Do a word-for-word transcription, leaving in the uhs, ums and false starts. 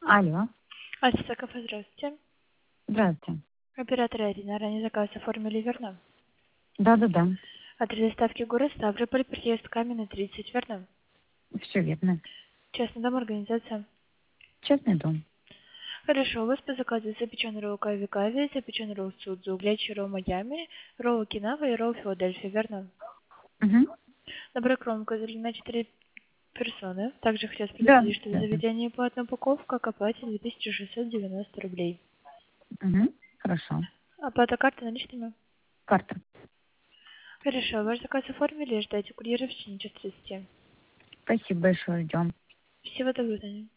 Алло. Ася, кафе, здравствуйте. Здравствуйте. Оператор Арина, ранее заказ оформили, верно? Да-да-да. Адрес доставки город Ставрополь, приезд Каменный, тридцать, верно? Все верно. Частный дом, организация. Частный дом. Хорошо, у вас по заказу запеченный ролл Кави Кави, запеченный ролл Судзу, глячий ролл Майами, ролл Окинава и ролл Филадельфия, верно? Угу. Добрая кромка на четыре персоны. Также хотелось Да. предупредить, что за Да, да. заведение платная упаковка к оплате две тысячи шестьсот девяносто рублей. Угу. Хорошо. Оплата карты наличными? Карта. Хорошо, ваш заказ оформили, ждайте курьера в течение часа тридцати. Спасибо большое. Ждем. Всего доброго.